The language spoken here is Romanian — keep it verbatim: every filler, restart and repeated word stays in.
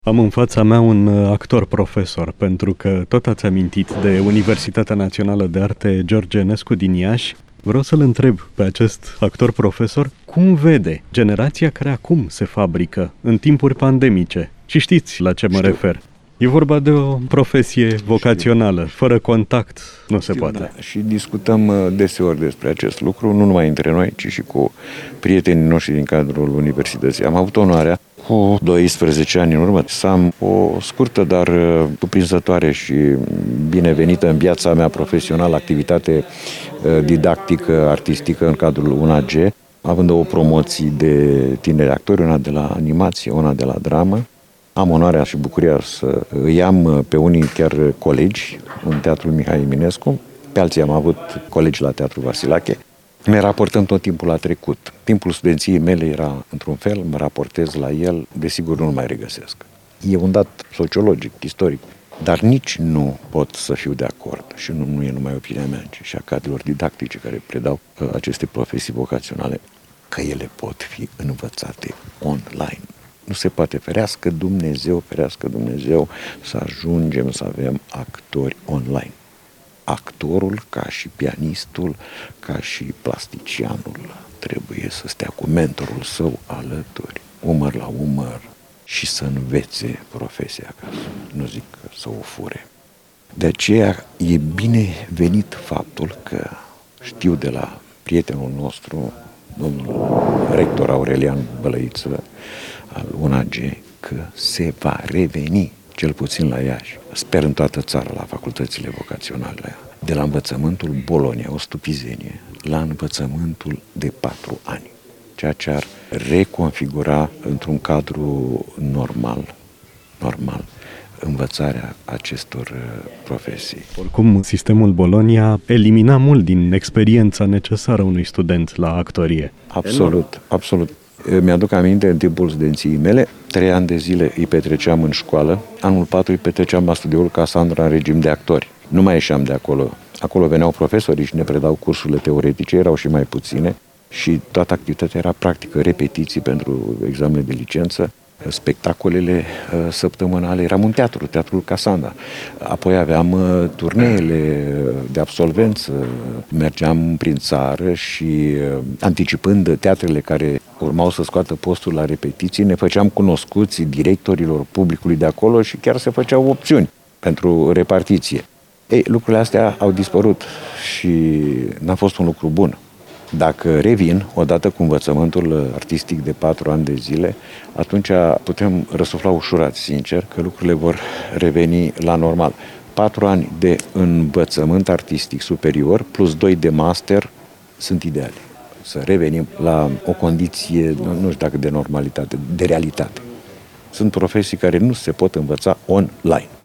Am în fața mea un actor-profesor, pentru că tot ați amintit de Universitatea Națională de Arte George Enescu din Iași. Vreau să-l întreb pe acest actor-profesor cum vede generația care acum se fabrică în timpuri pandemice. Și știți la ce mă Știu. refer. E vorba de o profesie vocațională, fără contact, nu se Știu, poate. da. Și discutăm deseori despre acest lucru, nu numai între noi, ci și cu prietenii noștri din cadrul universității. Am avut onoarea, cu doisprezece ani în urmă, să am o scurtă, dar cuprinzătoare și binevenită în viața mea profesională activitate didactică, artistică în cadrul U N A G, având două promoții de tineri actori, una de la animație, una de la dramă. Am onoarea și bucuria să îi am pe unii chiar colegi în Teatrul Mihai Eminescu, pe alții am avut colegi la Teatrul Vasilache. Ne raportăm tot timpul la trecut. Timpul studenției mele era într-un fel, mă raportez la el, desigur nu-l mai regăsesc. E un dat sociologic, istoric, dar nici nu pot să fiu de acord, și nu, nu e numai opinia mea, ci și a cadrelor didactice care predau aceste profesii vocaționale, că ele pot fi învățate online. Nu se poate, ferească Dumnezeu, ferească Dumnezeu să ajungem să avem actori online. Actorul, ca și pianistul, ca și plasticianul, trebuie să stea cu mentorul său alături, umăr la umăr, și să învețe profesia, ca să nu zic să o fure. De aceea e binevenit faptul că știu de la prietenul nostru, domnul rector Aurelian Bălăiță, al U N A G, că se va reveni, cel puțin la Iași, sper în toată țara, la facultățile vocaționale, de la învățământul Bologna, o stupizenie, la învățământul de patru ani, ceea ce ar reconfigura într-un cadru normal, normal, învățarea acestor profesii. Oricum, sistemul Bologna elimina mult din experiența necesară unui student la actorie. Absolut, absolut. Mi-aduc aminte, în timpul studenției mele, trei ani de zile îi petreceam în școală, anul patru îi petreceam la studioul Cassandra în regim de actori. Nu mai ieșeam de acolo. Acolo veneau profesorii și ne predau cursurile teoretice, erau și mai puține, și toată activitatea era practică, repetiții pentru examene de licență, spectacolele săptămânale, eram un teatru, teatrul Cassandra. Apoi aveam turneele de absolvență, mergeam prin țară și anticipând teatrele care urmau să scoată postul la repetiții, ne făceam cunoscuți directorilor publicului de acolo și chiar se făceau opțiuni pentru repartiție. Ei, lucrurile astea au dispărut și n-a fost un lucru bun. Dacă revin, odată cu învățământul artistic de patru ani de zile, atunci putem răsufla ușurat, sincer, că lucrurile vor reveni la normal. Patru ani de învățământ artistic superior plus doi de master sunt ideali. Să revenim la o condiție, nu știu dacă de normalitate, de realitate. Sunt profesii care nu se pot învăța online.